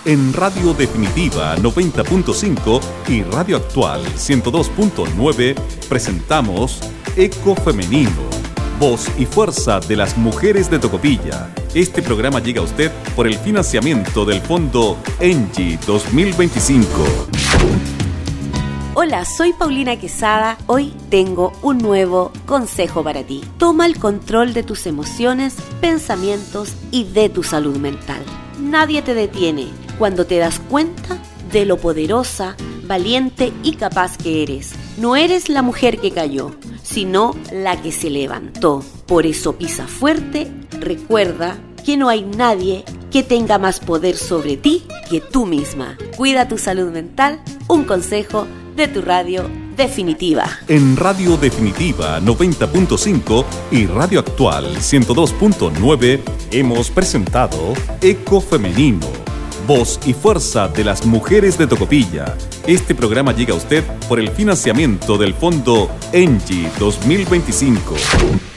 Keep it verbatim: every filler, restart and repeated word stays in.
En Radio Definitiva noventa punto cinco y Radio Actual ciento dos punto nueve presentamos Eco Femenino, voz y fuerza de las mujeres de Tocopilla. Este programa llega a usted por el financiamiento del Fondo ENGIE dos mil veinticinco. Hola, soy Paulina Quesada. Hoy tengo un nuevo consejo para ti. Toma el control de tus emociones, pensamientos y de tu salud mental. Nadie te detiene cuando te das cuenta de lo poderosa, valiente y capaz que eres. No eres la mujer que cayó, sino la que se levantó. Por eso pisa fuerte, recuerda que no hay nadie que tenga más poder sobre ti que tú misma. Cuida tu salud mental, un consejo de tu Radio Definitiva. En Radio Definitiva noventa punto cinco y Radio Actual ciento dos punto nueve hemos presentado Eco Femenino, voz y fuerza de las mujeres de Tocopilla. Este programa llega a usted por el financiamiento del Fondo ENGIE dos mil veinticinco.